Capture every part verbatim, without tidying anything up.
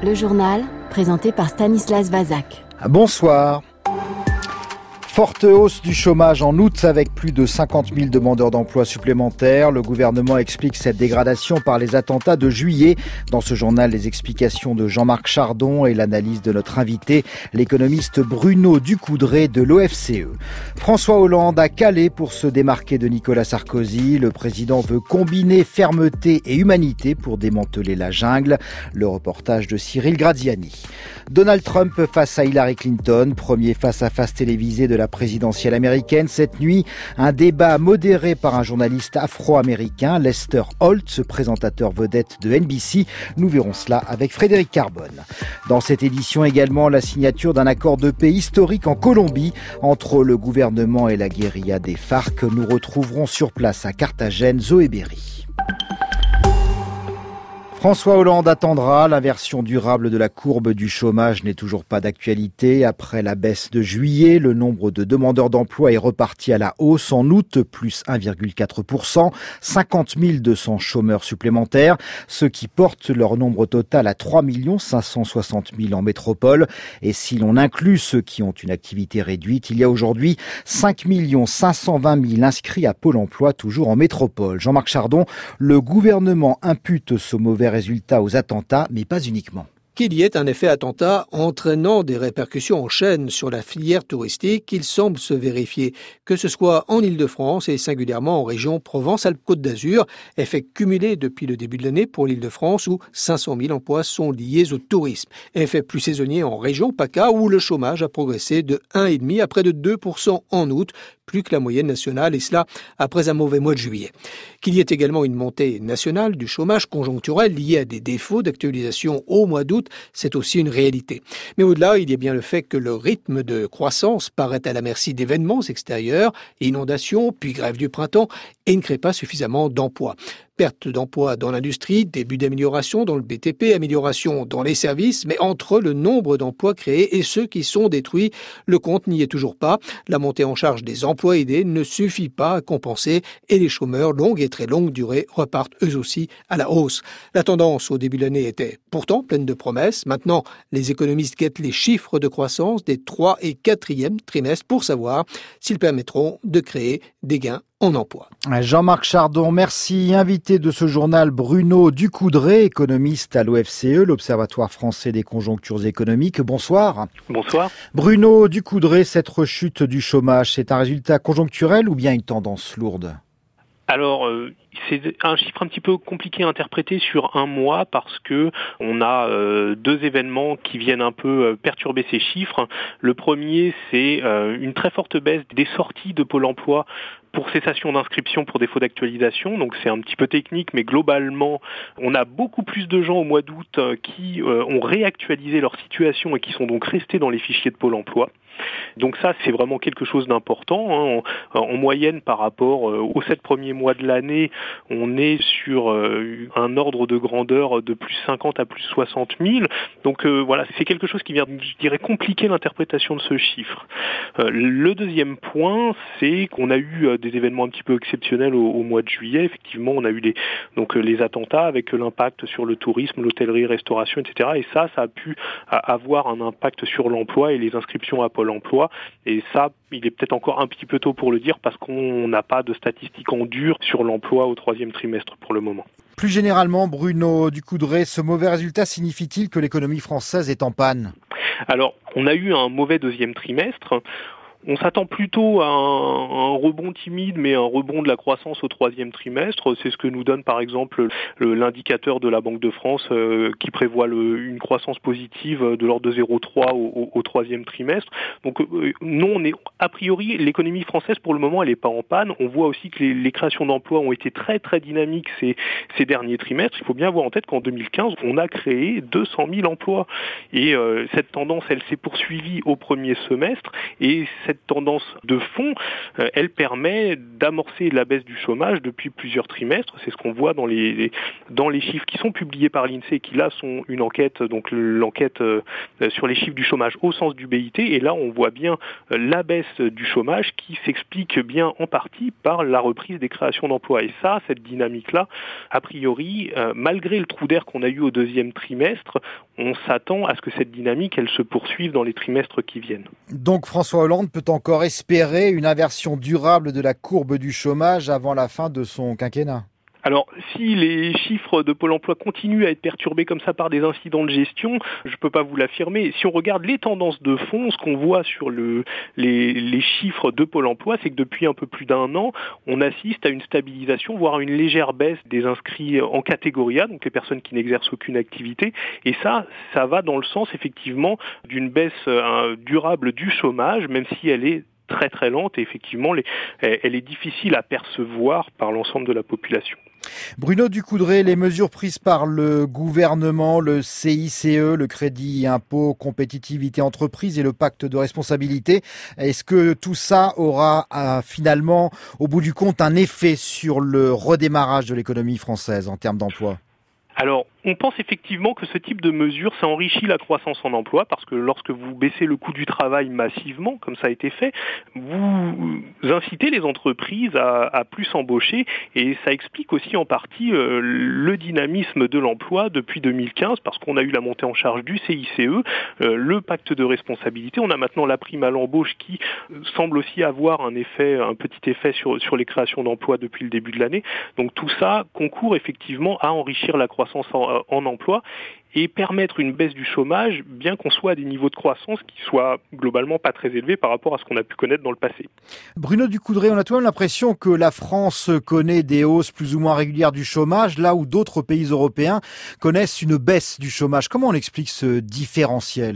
Le journal, présenté par Stanislas Vazak. Bonsoir. Forte hausse du chômage en août avec plus de cinquante mille demandeurs d'emploi supplémentaires. Le gouvernement explique cette dégradation par les attentats de juillet. Dans ce journal, les explications de Jean-Marc Chardon et l'analyse de notre invité, l'économiste Bruno Ducoudray de l'O F C E. François Hollande a calé pour se démarquer de Nicolas Sarkozy. Le président veut combiner fermeté et humanité pour démanteler la jungle. Le reportage de Cyril Graziani. Donald Trump face à Hillary Clinton, premier face-à-face télévisé de la présidentielle américaine. Cette nuit, un débat modéré par un journaliste afro-américain, Lester Holt, présentateur vedette de N B C. Nous verrons cela avec Frédéric Carbone. Dans cette édition également, la signature d'un accord de paix historique en Colombie entre le gouvernement et la guérilla des FARC. Nous retrouverons sur place à Carthagène Zoé Berry. François Hollande attendra. L'inversion durable de la courbe du chômage n'est toujours pas d'actualité. Après la baisse de juillet, le nombre de demandeurs d'emploi est reparti à la hausse en août, plus un virgule quatre pour cent, cinquante mille deux cents chômeurs supplémentaires, ce qui porte leur nombre total à trois millions cinq cent soixante mille en métropole. Et si l'on inclut ceux qui ont une activité réduite, il y a aujourd'hui cinq millions cinq cent vingt mille inscrits à Pôle emploi, toujours en métropole. Jean-Marc Chardon, le gouvernement impute ce mauvais résultat aux attentats, mais pas uniquement. Qu'il y ait un effet attentat entraînant des répercussions en chaîne sur la filière touristique, il semble se vérifier, que ce soit en Île-de-France et singulièrement en région Provence-Alpes-Côte d'Azur, effet cumulé depuis le début de l'année pour l'Île-de-France où cinq cent mille emplois sont liés au tourisme. Effet plus saisonnier en région PACA où le chômage a progressé de un virgule cinq à près de deux pour cent en août, plus que la moyenne nationale, et cela après un mauvais mois de juillet. Qu'il y ait également une montée nationale du chômage conjoncturel lié à des défauts d'actualisation au mois d'août, c'est aussi une réalité. Mais au-delà, il y a bien le fait que le rythme de croissance paraît à la merci d'événements extérieurs, inondations, puis grève du printemps, et ne crée pas suffisamment d'emplois. Perte d'emplois dans l'industrie, début d'amélioration dans le B T P, amélioration dans les services, mais entre le nombre d'emplois créés et ceux qui sont détruits, le compte n'y est toujours pas. La montée en charge des emplois aidés ne suffit pas à compenser et les chômeurs longue et très longue durée repartent eux aussi à la hausse. La tendance au début de l'année était pourtant pleine de promesses. Maintenant, les économistes guettent les chiffres de croissance des trois et quatrième trimestres pour savoir s'ils permettront de créer des gains en emploi. Jean-Marc Chardon, merci. Invité de ce journal, Bruno Ducoudray, économiste à l'O F C E, l'Observatoire français des conjonctures économiques. Bonsoir. Bonsoir. Bruno Ducoudray, cette rechute du chômage, c'est un résultat conjoncturel ou bien une tendance lourde ? Alors, euh, c'est un chiffre un petit peu compliqué à interpréter sur un mois parce que on a euh, deux événements qui viennent un peu euh, perturber ces chiffres. Le premier, c'est euh, une très forte baisse des sorties de Pôle emploi pour cessation d'inscription pour défaut d'actualisation. Donc c'est un petit peu technique, mais globalement, on a beaucoup plus de gens au mois d'août euh, qui euh, ont réactualisé leur situation et qui sont donc restés dans les fichiers de Pôle emploi. Donc ça, c'est vraiment quelque chose d'important. Hein. En, en moyenne, par rapport euh, aux sept premiers mois de l'année, on est sur euh, un ordre de grandeur de plus cinquante à plus soixante mille. Donc euh, voilà, c'est quelque chose qui vient, je dirais, compliquer l'interprétation de ce chiffre. Euh, le deuxième point, c'est qu'on a eu euh, des événements un petit peu exceptionnels au, au mois de juillet. Effectivement, on a eu les, donc, euh, les attentats avec l'impact sur le tourisme, l'hôtellerie, restauration, et cetera. Et ça, ça a pu euh, avoir un impact sur l'emploi et les inscriptions à Pôle emploi. Et ça, il est peut-être encore un petit peu tôt pour le dire parce qu'on n'a pas de statistiques en dur sur l'emploi au troisième trimestre pour le moment. Plus généralement, Bruno Ducoudray, ce mauvais résultat signifie-t-il que l'économie française est en panne ? Alors, on a eu un mauvais deuxième trimestre. On s'attend plutôt à un, un rebond timide, mais un rebond de la croissance au troisième trimestre. C'est ce que nous donne par exemple le, l'indicateur de la Banque de France euh, qui prévoit le, une croissance positive de l'ordre de zéro virgule trois au, au, au troisième trimestre. Donc euh, non, on est a priori l'économie française pour le moment elle n'est pas en panne. On voit aussi que les, les créations d'emplois ont été très très dynamiques ces, ces derniers trimestres. Il faut bien avoir en tête qu'en deux mille quinze on a créé deux cent mille emplois et euh, cette tendance elle s'est poursuivie au premier semestre et cette cette tendance de fond, euh, elle permet d'amorcer la baisse du chômage depuis plusieurs trimestres. C'est ce qu'on voit dans les, les dans les chiffres qui sont publiés par l'INSEE, qui là sont une enquête, donc l'enquête euh, sur les chiffres du chômage au sens du B I T. Et là, on voit bien euh, la baisse du chômage qui s'explique bien en partie par la reprise des créations d'emplois. Et ça, cette dynamique-là, a priori, euh, malgré le trou d'air qu'on a eu au deuxième trimestre, on s'attend à ce que cette dynamique, elle se poursuive dans les trimestres qui viennent. Donc François Hollande peut encore espérer une inversion durable de la courbe du chômage avant la fin de son quinquennat? Alors, si les chiffres de Pôle emploi continuent à être perturbés comme ça par des incidents de gestion, je ne peux pas vous l'affirmer. Si on regarde les tendances de fond, ce qu'on voit sur le, les, les chiffres de Pôle emploi, c'est que depuis un peu plus d'un an, on assiste à une stabilisation, voire à une légère baisse des inscrits en catégorie A, donc les personnes qui n'exercent aucune activité. Et ça, ça va dans le sens effectivement d'une baisse euh, durable du chômage, même si elle est très très lente et effectivement les, elle est difficile à percevoir par l'ensemble de la population. Bruno Ducoudray, les mesures prises par le gouvernement, le C I C E, le crédit impôt compétitivité entreprise et le pacte de responsabilité, est-ce que tout ça aura euh, finalement au bout du compte un effet sur le redémarrage de l'économie française en termes d'emploi ? Alors, on pense effectivement que ce type de mesure, ça enrichit la croissance en emploi, parce que lorsque vous baissez le coût du travail massivement, comme ça a été fait, vous incitez les entreprises à, à plus embaucher, et ça explique aussi en partie euh, le dynamisme de l'emploi depuis deux mille quinze, parce qu'on a eu la montée en charge du C I C E, euh, le pacte de responsabilité, on a maintenant la prime à l'embauche qui euh, semble aussi avoir un effet, un petit effet sur, sur les créations d'emplois depuis le début de l'année. Donc tout ça concourt effectivement à enrichir la croissance en, en emploi et permettre une baisse du chômage, bien qu'on soit à des niveaux de croissance qui soient globalement pas très élevés par rapport à ce qu'on a pu connaître dans le passé. Bruno Ducoudray, on a tout de même l'impression que la France connaît des hausses plus ou moins régulières du chômage, là où d'autres pays européens connaissent une baisse du chômage. Comment on explique ce différentiel ?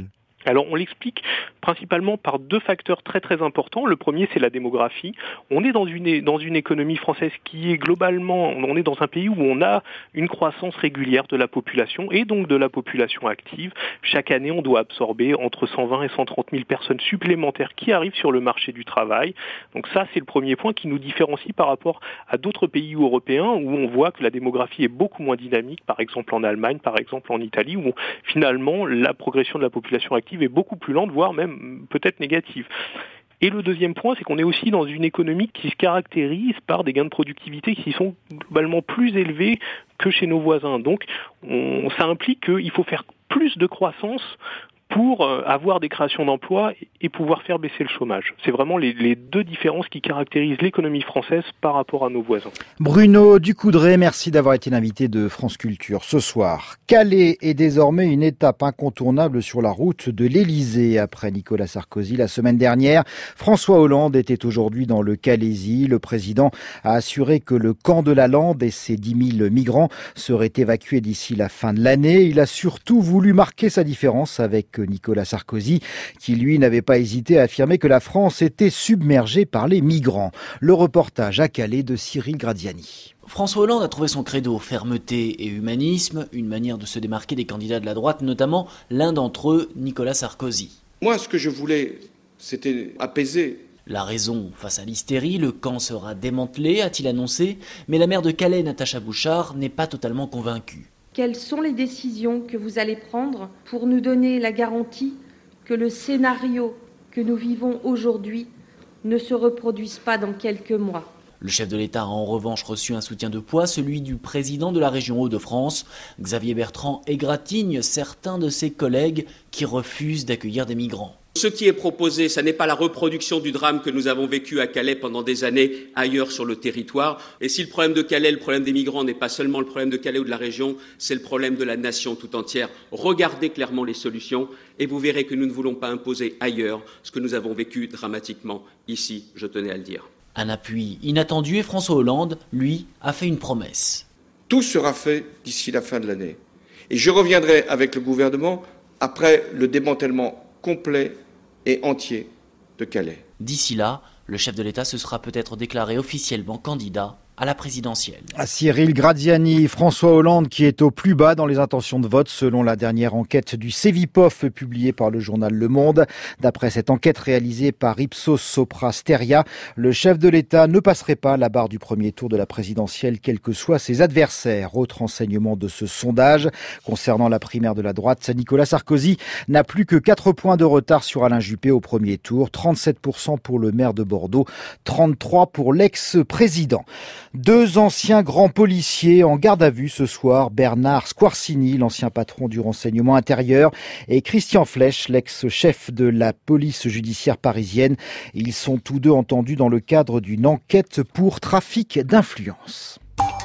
Alors on l'explique principalement par deux facteurs très très importants. Le premier, c'est la démographie. On est dans une, dans une économie française qui est globalement, on est dans un pays où on a une croissance régulière de la population et donc de la population active. Chaque année, on doit absorber entre cent vingt et cent trente mille personnes supplémentaires qui arrivent sur le marché du travail. Donc ça, c'est le premier point qui nous différencie par rapport à d'autres pays européens où on voit que la démographie est beaucoup moins dynamique, par exemple en Allemagne, par exemple en Italie, où finalement la progression de la population active est beaucoup plus lente, voire même peut-être négative. Et le deuxième point, c'est qu'on est aussi dans une économie qui se caractérise par des gains de productivité qui sont globalement plus élevés que chez nos voisins. Donc on, ça implique qu'il faut faire plus de croissance pour avoir des créations d'emplois et pouvoir faire baisser le chômage. C'est vraiment les, les deux différences qui caractérisent l'économie française par rapport à nos voisins. Bruno Ducoudray, merci d'avoir été l'invité de France Culture ce soir. Calais est désormais une étape incontournable sur la route de l'Élysée. Après Nicolas Sarkozy la semaine dernière, François Hollande était aujourd'hui dans le Calaisis. Le président a assuré que le camp de la Lande et ses dix mille migrants seraient évacués d'ici la fin de l'année. Il a surtout voulu marquer sa différence avec Nicolas Sarkozy, qui lui n'avait pas hésité à affirmer que la France était submergée par les migrants. Le reportage à Calais de Cyril Gradiani. François Hollande a trouvé son credo, fermeté et humanisme, une manière de se démarquer des candidats de la droite, notamment l'un d'entre eux, Nicolas Sarkozy. Moi, ce que je voulais, c'était apaiser. La raison, face à l'hystérie, le camp sera démantelé, a-t-il annoncé, mais la maire de Calais, Natacha Bouchard, n'est pas totalement convaincue. Quelles sont les décisions que vous allez prendre pour nous donner la garantie que le scénario que nous vivons aujourd'hui ne se reproduise pas dans quelques mois ? Le chef de l'État a en revanche reçu un soutien de poids, celui du président de la région Hauts-de-France. Xavier Bertrand égratigne certains de ses collègues qui refusent d'accueillir des migrants. Ce qui est proposé, ce n'est pas la reproduction du drame que nous avons vécu à Calais pendant des années ailleurs sur le territoire. Et si le problème de Calais, le problème des migrants n'est pas seulement le problème de Calais ou de la région, c'est le problème de la nation tout entière. Regardez clairement les solutions et vous verrez que nous ne voulons pas imposer ailleurs ce que nous avons vécu dramatiquement ici, je tenais à le dire. Un appui inattendu et François Hollande, lui, a fait une promesse. Tout sera fait d'ici la fin de l'année. Et je reviendrai avec le gouvernement après le démantèlement complet et entier de Calais. D'ici là, le chef de l'État se sera peut-être déclaré officiellement candidat à la présidentielle. Cyril Graziani, François Hollande qui est au plus bas dans les intentions de vote selon la dernière enquête du Cevipof publiée par le journal Le Monde. D'après cette enquête réalisée par Ipsos Sopra Steria, le chef de l'État ne passerait pas la barre du premier tour de la présidentielle, quels que soient ses adversaires. Autre enseignement de ce sondage, concernant la primaire de la droite, Nicolas Sarkozy n'a plus que quatre points de retard sur Alain Juppé au premier tour, trente-sept pour cent pour le maire de Bordeaux, trente-trois pour cent pour l'ex-président. Deux anciens grands policiers en garde à vue ce soir, Bernard Squarcini, l'ancien patron du renseignement intérieur, et Christian Flech, l'ex-chef de la police judiciaire parisienne. Ils sont tous deux entendus dans le cadre d'une enquête pour trafic d'influence.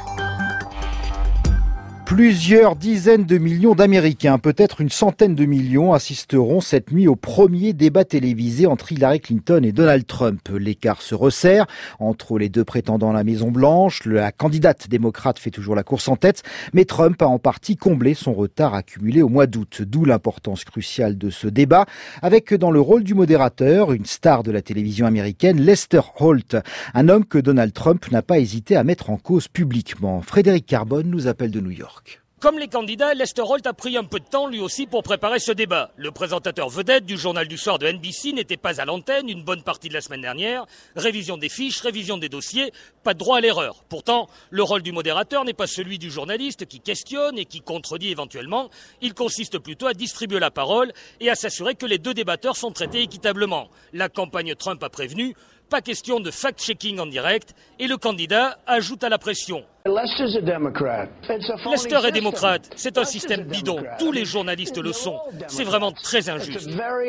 Plusieurs dizaines de millions d'Américains, peut-être une centaine de millions, assisteront cette nuit au premier débat télévisé entre Hillary Clinton et Donald Trump. L'écart se resserre entre les deux prétendants à la Maison-Blanche. La candidate démocrate fait toujours la course en tête, mais Trump a en partie comblé son retard accumulé au mois d'août. D'où l'importance cruciale de ce débat, avec dans le rôle du modérateur, une star de la télévision américaine, Lester Holt, un homme que Donald Trump n'a pas hésité à mettre en cause publiquement. Frédéric Carbone nous appelle de New York. Comme les candidats, Lester Holt a pris un peu de temps lui aussi pour préparer ce débat. Le présentateur vedette du journal du soir de N B C n'était pas à l'antenne une bonne partie de la semaine dernière. Révision des fiches, révision des dossiers, pas de droit à l'erreur. Pourtant, le rôle du modérateur n'est pas celui du journaliste qui questionne et qui contredit éventuellement. Il consiste plutôt à distribuer la parole et à s'assurer que les deux débatteurs sont traités équitablement. La campagne Trump a prévenu, pas question de fact-checking en direct, et le candidat ajoute à la pression. Lester est démocrate, c'est un système bidon, tous les journalistes le sont, c'est vraiment très injuste.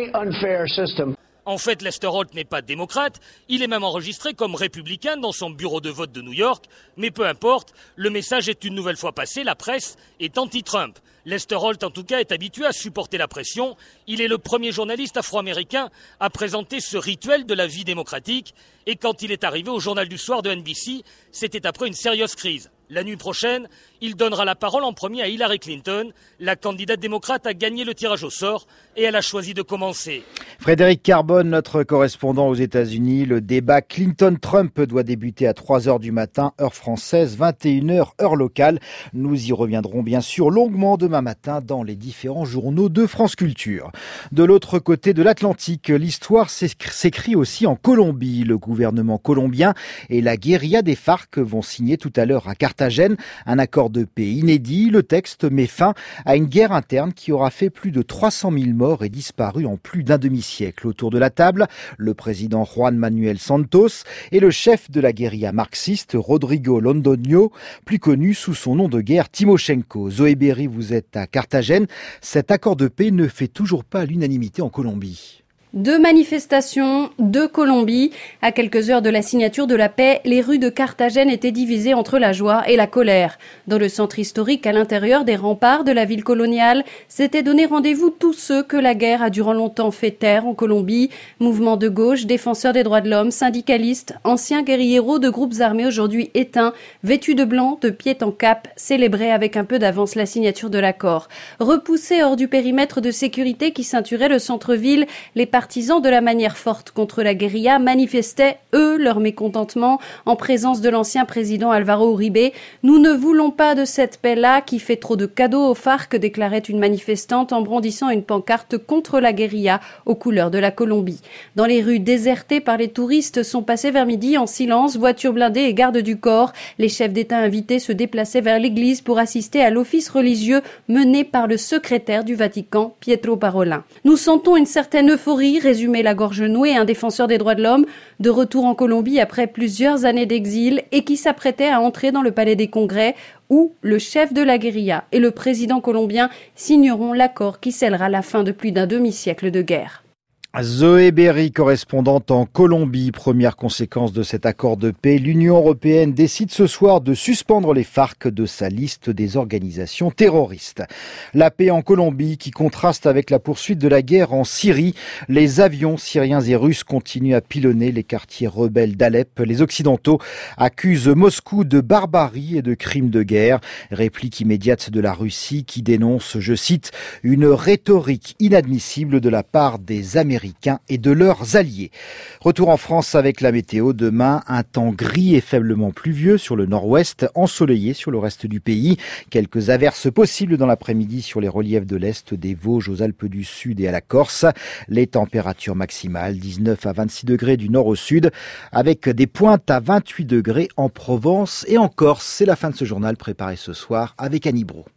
En fait, Lester Holt n'est pas démocrate, il est même enregistré comme républicain dans son bureau de vote de New York, mais peu importe, le message est une nouvelle fois passé, la presse est anti-Trump. Lester Holt, en tout cas, est habitué à supporter la pression. Il est le premier journaliste afro-américain à présenter ce rituel de la vie démocratique. Et quand il est arrivé au journal du soir de N B C, c'était après une sérieuse crise. La nuit prochaine, il donnera la parole en premier à Hillary Clinton. La candidate démocrate a gagné le tirage au sort et elle a choisi de commencer. Frédéric Carbone, notre correspondant aux États-Unis. Le débat Clinton-Trump doit débuter à trois heures du matin, heure française, vingt et une heures, heure locale. Nous y reviendrons bien sûr longuement demain matin dans les différents journaux de France Culture. De l'autre côté de l'Atlantique, l'histoire s'écrit aussi en Colombie. Le gouvernement colombien et la guérilla des FARC vont signer tout à l'heure à Carthagène un accord de paix inédit. Le texte met fin à une guerre interne qui aura fait plus de trois cent mille morts et disparu en plus d'un demi-siècle. Autour de la table, le président Juan Manuel Santos et le chef de la guérilla marxiste Rodrigo Londoño, plus connu sous son nom de guerre Timoshenko. Zoé Berry, vous êtes à Carthagène. Cet accord de paix ne fait toujours pas l'unanimité en Colombie. Deux manifestations, deux Colombie. À quelques heures de la signature de la paix, les rues de Carthagène étaient divisées entre la joie et la colère. Dans le centre historique, à l'intérieur des remparts de la ville coloniale, s'étaient donné rendez-vous tous ceux que la guerre a durant longtemps fait taire en Colombie. Mouvements de gauche, défenseurs des droits de l'homme, syndicalistes, anciens guérilleros de groupes armés aujourd'hui éteints, vêtus de blanc, de pied en cap, célébraient avec un peu d'avance la signature de l'accord. Repoussés hors du périmètre de sécurité qui ceinturait le centre-ville, les Les partisans de la manière forte contre la guérilla manifestaient, eux, leur mécontentement en présence de l'ancien président Alvaro Uribe. « Nous ne voulons pas de cette paix-là qui fait trop de cadeaux aux FARC », déclarait une manifestante en brandissant une pancarte contre la guérilla aux couleurs de la Colombie. Dans les rues désertées par les touristes sont passés vers midi en silence, voitures blindées et gardes du corps. Les chefs d'État invités se déplaçaient vers l'église pour assister à l'office religieux mené par le secrétaire du Vatican, Pietro Parolin. « Nous sentons une certaine euphorie », résumait la gorge nouée, un défenseur des droits de l'homme, de retour en Colombie après plusieurs années d'exil et qui s'apprêtait à entrer dans le palais des congrès où le chef de la guérilla et le président colombien signeront l'accord qui scellera la fin de plus d'un demi-siècle de guerre. Zoé Berry, correspondante en Colombie. Première conséquence de cet accord de paix, l'Union européenne décide ce soir de suspendre les FARC de sa liste des organisations terroristes. La paix en Colombie qui contraste avec la poursuite de la guerre en Syrie. Les avions syriens et russes continuent à pilonner les quartiers rebelles d'Alep. Les Occidentaux accusent Moscou de barbarie et de crimes de guerre. Réplique immédiate de la Russie qui dénonce, je cite, une rhétorique inadmissible de la part des Américains Américains et de leurs alliés. Retour en France avec la météo. Demain, un temps gris et faiblement pluvieux sur le nord-ouest, ensoleillé sur le reste du pays. Quelques averses possibles dans l'après-midi sur les reliefs de l'Est, des Vosges aux Alpes du Sud et à la Corse. Les températures maximales, dix-neuf à vingt-six degrés du nord au sud, avec des pointes à vingt-huit degrés en Provence et en Corse. C'est la fin de ce journal préparé ce soir avec Annie Brault.